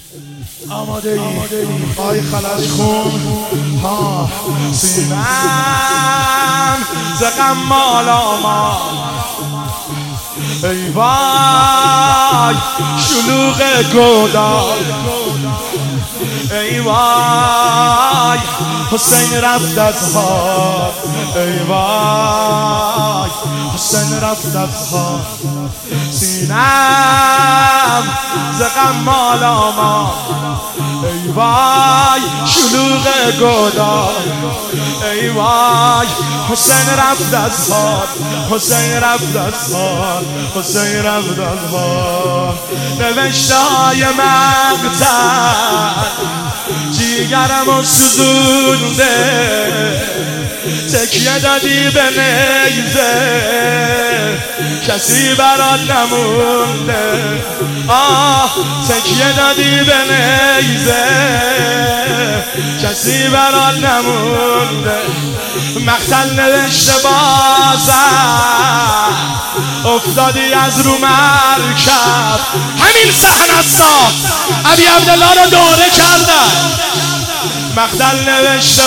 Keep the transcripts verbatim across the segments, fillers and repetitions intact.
آماده ای آی خلج خون ها سینم ز غم مالا مال ای وای شلوغ گودال ای وای حسین رفت از حال ای وای حسین رفت از حال سینم ز غم مالا مال ای وای شلوغ گودال ای وای حسین رفت از حال حسین رفت از حال حسین رفت از حال نوشته های مقتل جیگرم و سوزونده تکیه دادی به نیزه کسی برات نمونده آه تکیه دادی به نیزه کسی برات نمونده مقتل نوشته بازم افتادی از رو مرکب همین صحنه ساخت ابی عبدالله رو دوره کردن مقتل نوشته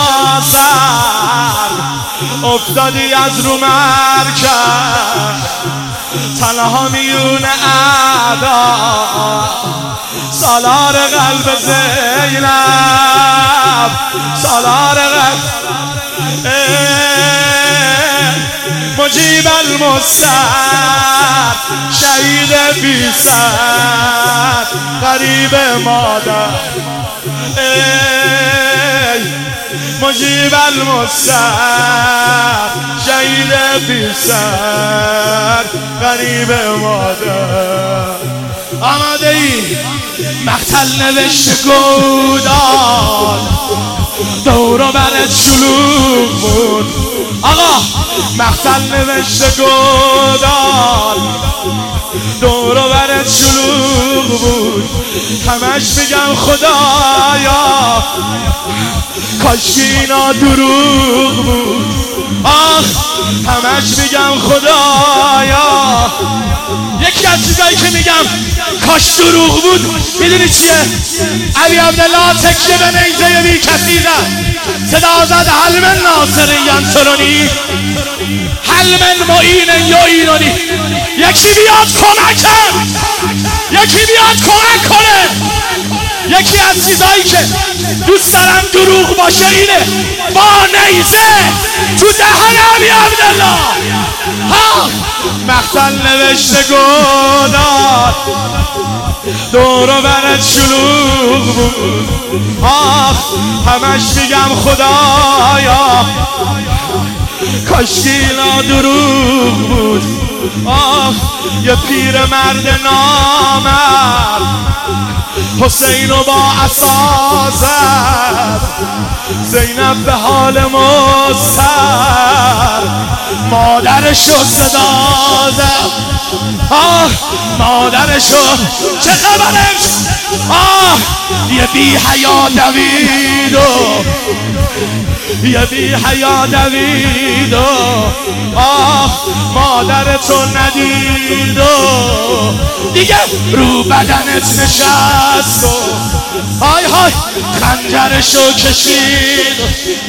بازم افتادی از رو مرکب تنها میون اعدا سالار قلب زینب سالار قلب مجیب المستر شهید بی سر غریب مادر ای مجیب المستر شهید بی سر غریب مادر آماده ای مقتل نوشته گودال دورو برت شلوغ بود آقا مقتل نوشته گودال دورو برت شلوغ بود همش میگم خدایا کاشکی اینا دروغ بود آخ همش میگم خدایا یکی از چیزایی که میگم کاش دروغ بود میدونی چیه؟ ابی عبدالله تکیه به نیزه بی کسی زد صدا زد حل من ناصر ینصرنی حل من معین یعیننی یکی بیاد کمکم یکی بیاد کمک کنه یکی از چیزایی که دوست دارم دروغ باشه اینه با نیزه تو دهن ابی عبدالله ها مقتل نوشته گودال دورو برت شلوغ بود آخ همش میگم خدایا کاشکی اینا دروغ بود آخ یه پیر مرد نامرد حسینو با عصا زد زینب به حال مضطر مادرشو صدا زد آه مادرشو چه خبره آه یه بی حیا دویدو یه بی حیا دویدو آه مادرتو ندیدو دیگه رو بدنت نشست و های های خنجرشو کشید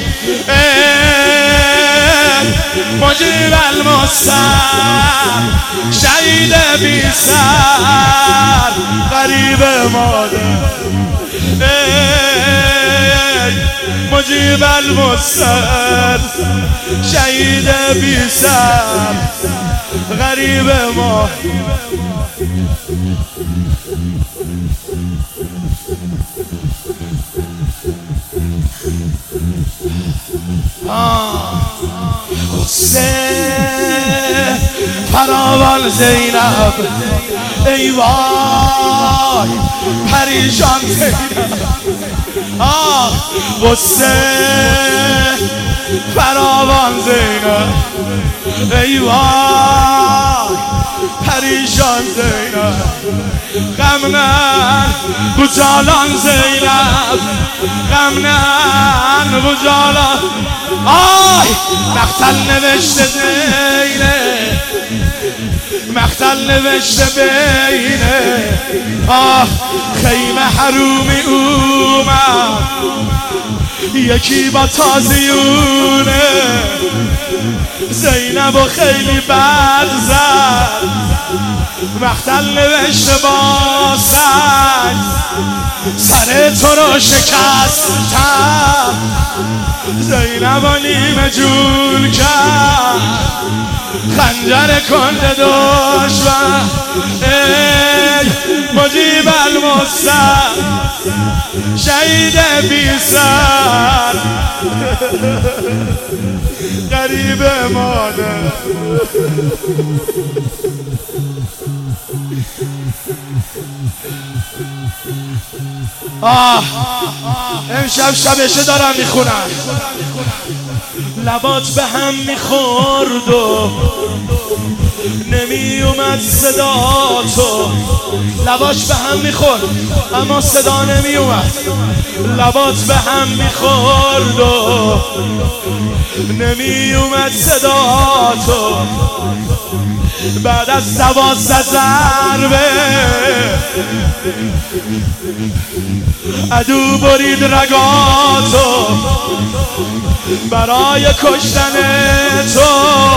مجیب المستر شهید بی سر غریب مادر مجیب المستر شهید بی سر غریب ما حسین فراوان زینب ای وای پریشان زینب آه حسین فراوان زینب ای وای پریشان زینب غم نه بجالان زینب غم نه بجالان آی مقتل نوشته زینب مقتل نوشته بینه آه خیمه حرومی اومد یکی با تازیونه زینب و خیلی بد زد مقتل نوشته با سنگ سر تو رو شکستم زینب و نیمه جون کرد خنجر کنده دشمن ای مجیب المستر شهید بی سر غریب مادر آه امشب شبشه دارم میخونم لبات به هم میخورد و نمی اومد صدا تو لباش به هم میخورد اما صدا نمی اومد لبات به هم میخورد و نمی اومد صدا تو بعد از دوازده ضربه عدو برید رگاتو برای کشتن تو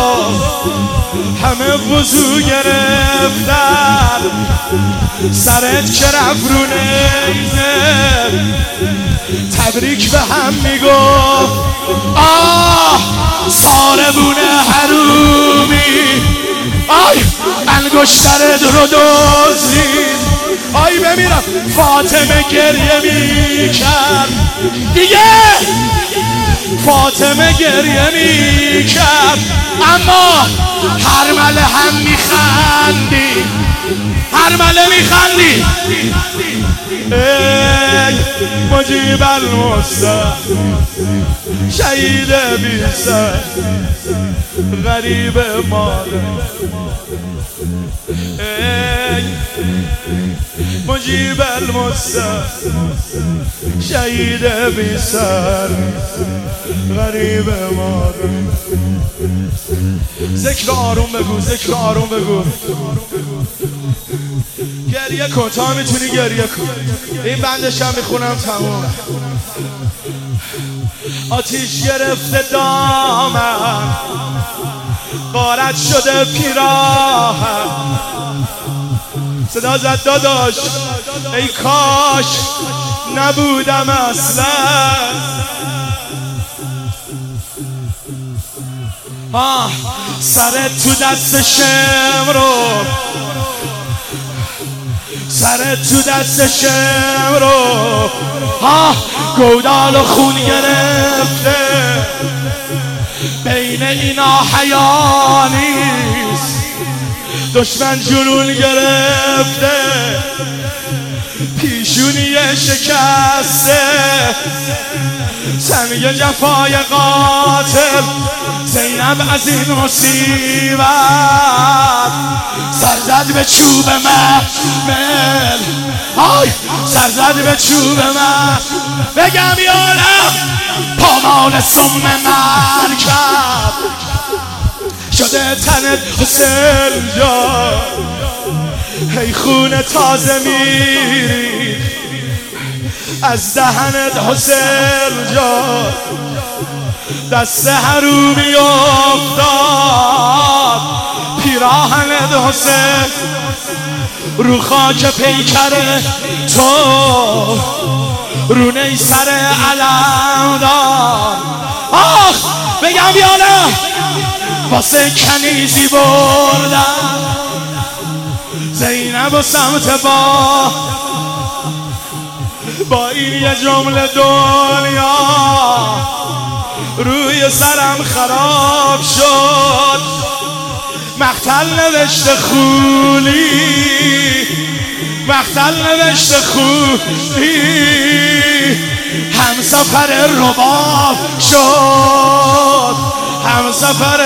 همه وضو گرفتن سرت که رفت رو نیزه تبریک به هم میگفت آه ساربونه حرومی آی انگشترت رو دزدید آی بمیرم فاطمه گریه میکرد دیگه فاطمه گریه میکرد اما هر مله هم میخندی هر مله میخندی ای مجیب المستر شهید بی سر غریب مادر ای مجیب المستر شهید بی سر غریب مادر ذکر آروم بگو ذکر آروم بگو گریه کن تا میتونی گریه کن این بندش هم میخونم تموم آتیش گرفته دامن غارت شده پیراهن صدا زد داداش ای کاش نبودم اصلا آه سرت تو دست شمرو سرت تو دست شمرو آه گودال و خون گرفته بین اینا حیا نیست دشمن جنون گرفته پیشونی شکسته سنگ جفای قاتل زینب از این مصیبت سرزد به چوب محمل آی سرزد به چوب محمل بگم یارم پامان سم مرکب شده تنت حسین جان هی خون تازه میری از دهنت حسین جان دست حرومی افتاد پیراهنت حسین رو خاک پیکر تو رونه سر علم دار آخ بگم یا نه واسه کنیزی بردم زینب و سمت با با این یه جمله دنیا روی سرم خراب شد مقتل نوشته خولی مقتل نوشته خولی همسفر رباب شد همسفر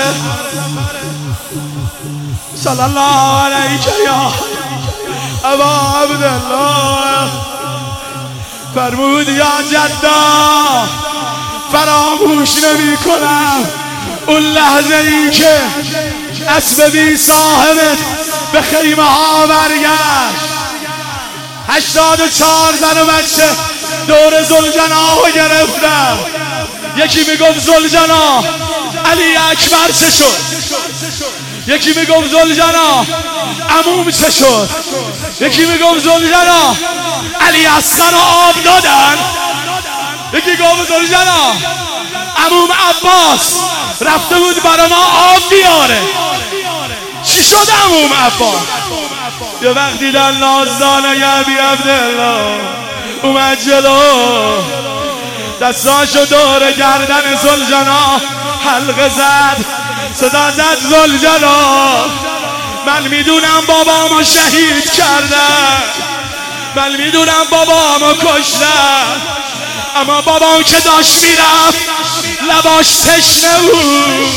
صلی الله علیک یا ابا عبدالله فرمود یا جدا فراموش نمی کنم اون لحظه ای که اسب بی صاحبت به خیمه ها برگشت. هشتاد و چهار زن و بچه دور زلجنا رو گرفتن. یکی میگفت زلجنا علی اکبر چه شد، یکی میگفت زلجنا عموم چه شد، یکی میگفت زلجنا علی اصغر رو آب دادن، یکی گفت زلجنا عموم عباس رفته بود برای ما آب بیاره. چی شد عموم عباس؟ یه وقت دیدن نازدانه ابی عبدالله اومد جلو، دستاشو دور گردن زلجنا حلقه زد، صدا زد زلجنا من میدونم بابامو شهید کردن، من میدونم بابامو کشتن، اما بابام که داشت میرفت لباش تشنه بود،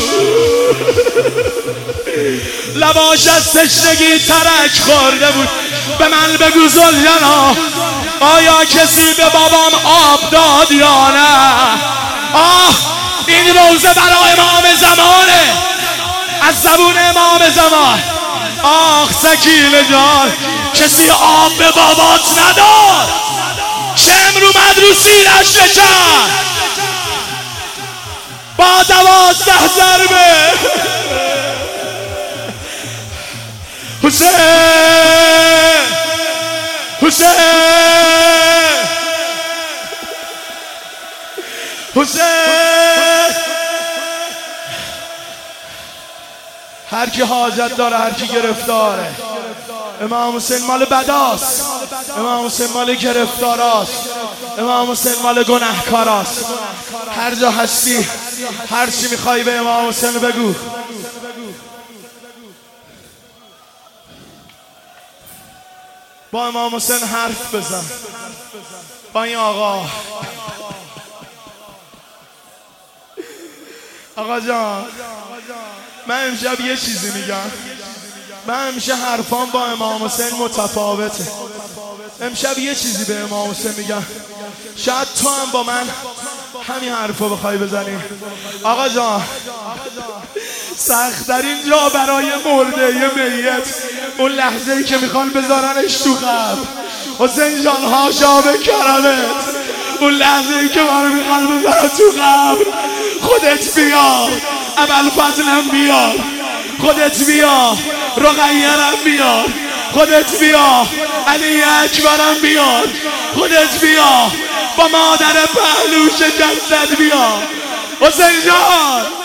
لباش از تشنگی ترک خورده بود. به من بگو زلجنا آیا کسی به بابام آب داد یا نه؟ آه این روزه برای امام زمانه، از زبون امام زمان. آخ سکینه جان کسی آب به بابات نداد که امرو مد رو سیرش بکن با دوازده ضربه. حسین حسین حسین هر کی حاجت داره، هر کی گرفتاره. امام حسین مال بداست، امام حسین مال گرفتاراست، امام حسین مال گناهکاراست. هر جا هستی هر چی میخوای به امام حسین بگو. با امام حسین حرف بزن، با این آقا. آقا جان من امشب یه چیزی میگم، من همیشه حرفان با امام حسین متفاوته. امشب یه چیزی به امام حسین میگم، شاید تو هم با من همین حرفو بخوای بزنی. آقا جان سخت‌ترین جا برای مرده یه میت اون لحظه ای که میخوان بذارنش تو قبر. حسین جان هاشا به کرمت، اون لحظه ای که ما رو میخوان بذارن تو قبر خودت بیا، ابوالفضلم بیار، خودت بیا، رقیه‌رم بیار، خودت بیا، علی اکبرم بیار، خودت بیا، با مادر پهلو شکستت بیا. حسین جان